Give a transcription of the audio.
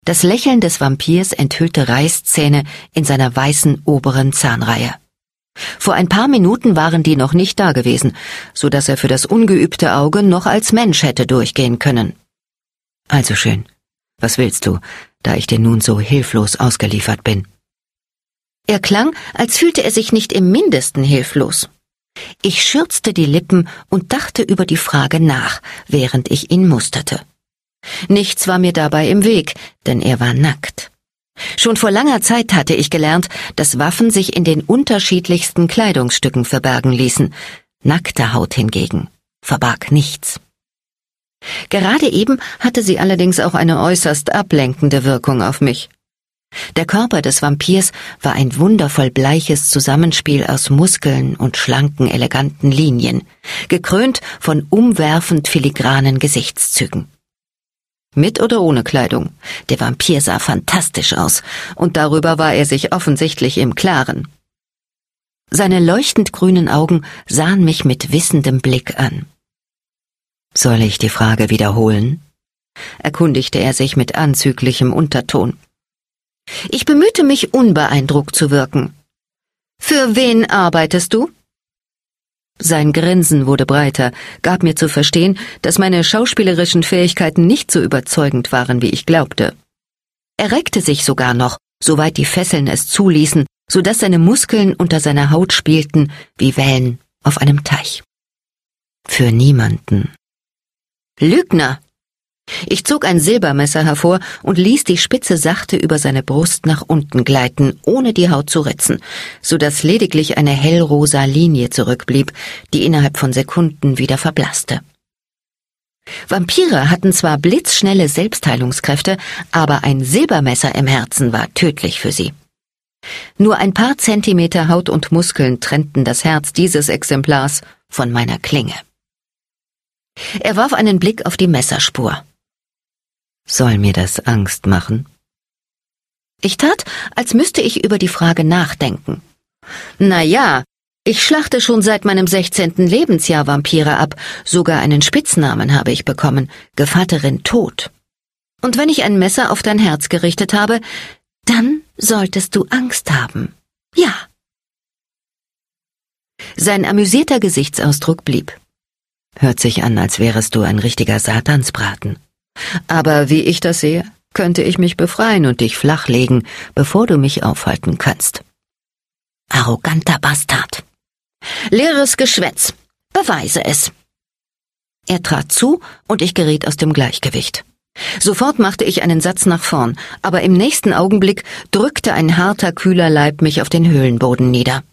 Das Lächeln des Vampirs enthüllte Reißzähne in seiner weißen oberen Zahnreihe. Vor ein paar Minuten waren die noch nicht da gewesen, so dass er für das ungeübte Auge noch als Mensch hätte durchgehen können. Also schön. Was willst du, da ich dir nun so hilflos ausgeliefert bin? Er klang, als fühlte er sich nicht im Mindesten hilflos. Ich schürzte die Lippen und dachte über die Frage nach, während ich ihn musterte. Nichts war mir dabei im Weg, denn er war nackt. Schon vor langer Zeit hatte ich gelernt, dass Waffen sich in den unterschiedlichsten Kleidungsstücken verbergen ließen. Nackte Haut hingegen verbarg nichts. Gerade eben hatte sie allerdings auch eine äußerst ablenkende Wirkung auf mich. Der Körper des Vampirs war ein wundervoll bleiches Zusammenspiel aus Muskeln und schlanken, eleganten Linien, gekrönt von umwerfend filigranen Gesichtszügen. Mit oder ohne Kleidung, der Vampir sah fantastisch aus, und darüber war er sich offensichtlich im Klaren. Seine leuchtend grünen Augen sahen mich mit wissendem Blick an. »Soll ich die Frage wiederholen?« erkundigte er sich mit anzüglichem Unterton. Ich bemühte mich, unbeeindruckt zu wirken. »Für wen arbeitest du?« Sein Grinsen wurde breiter, gab mir zu verstehen, dass meine schauspielerischen Fähigkeiten nicht so überzeugend waren, wie ich glaubte. Er reckte sich sogar noch, soweit die Fesseln es zuließen, so dass seine Muskeln unter seiner Haut spielten wie Wellen auf einem Teich. »Für niemanden.« »Lügner!« Ich zog ein Silbermesser hervor und ließ die Spitze sachte über seine Brust nach unten gleiten, ohne die Haut zu ritzen, so dass lediglich eine hellrosa Linie zurückblieb, die innerhalb von Sekunden wieder verblasste. Vampire hatten zwar blitzschnelle Selbstheilungskräfte, aber ein Silbermesser im Herzen war tödlich für sie. Nur ein paar Zentimeter Haut und Muskeln trennten das Herz dieses Exemplars von meiner Klinge. Er warf einen Blick auf die Messerspur. »Soll mir das Angst machen?« Ich tat, als müsste ich über die Frage nachdenken. »Na ja, ich schlachte schon seit meinem 16. Lebensjahr Vampire ab, sogar einen Spitznamen habe ich bekommen, Gevatterin Tod. Und wenn ich ein Messer auf dein Herz gerichtet habe, dann solltest du Angst haben. Ja.« Sein amüsierter Gesichtsausdruck blieb. »Hört sich an, als wärest du ein richtiger Satansbraten. Aber wie ich das sehe, könnte ich mich befreien und dich flachlegen, bevor du mich aufhalten kannst.« »Arroganter Bastard! Leeres Geschwätz! Beweise es!« Er trat zu, und ich geriet aus dem Gleichgewicht. Sofort machte ich einen Satz nach vorn, aber im nächsten Augenblick drückte ein harter, kühler Leib mich auf den Höhlenboden nieder.